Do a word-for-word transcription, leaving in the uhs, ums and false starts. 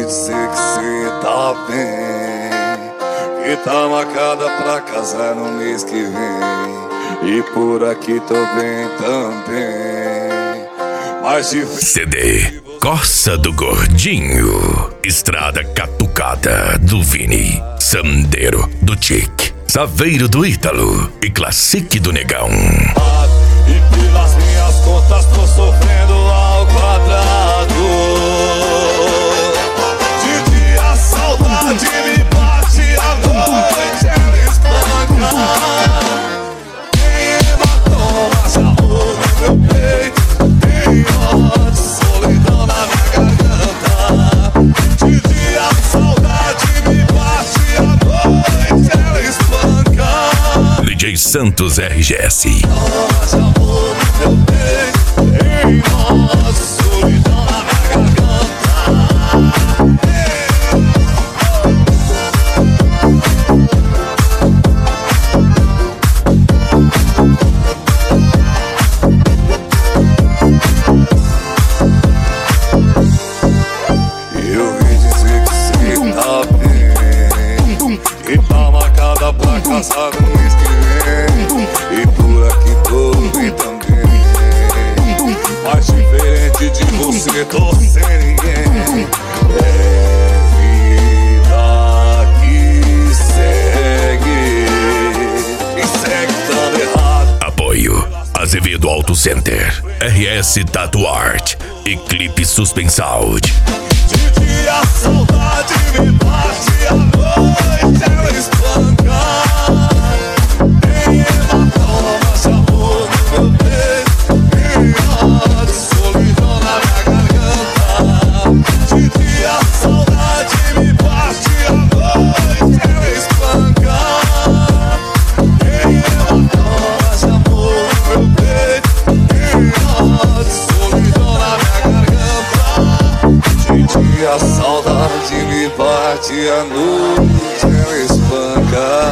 dizer que cê tá bem, que tá marcada pra casar no mês que vem. E por aqui tô bem também, mas de C D Corsa do Gordinho, Estrada Catucada do Vini, Sandeiro do Tic, Saveiro do Ítalo e Classique do Negão. E pelas minhas contas tô sofrendo ao quadrado. De dia a saudade me bate, à noite ela espanca. Quem hematoma já ouve meu peito, tem ódio, solidão na minha garganta. De dia a saudade me bate, à noite ela espanca. D J Santos R G S. Já ouve meu peito, tem ódio, solidão na minha garganta. Casar no mês que vem, e por aqui tô bem também, mas diferente de você tô sem ninguém. É vida que segue, e segue tão errado. Apoio Azevedo Auto Center, R S Tattoo Art e Clipe Suspensal. De dia a saudade me bate, à noite ela espanca. Quem hematoma já ouve meu peito, tem ódio, solidão na minha garganta. De dia a saudade me bate, à noite ela espanca. Quem hematoma já ouve meu peito, tem ódio, solidão na minha garganta. De dia a saudade me bate, à noite ela espanca.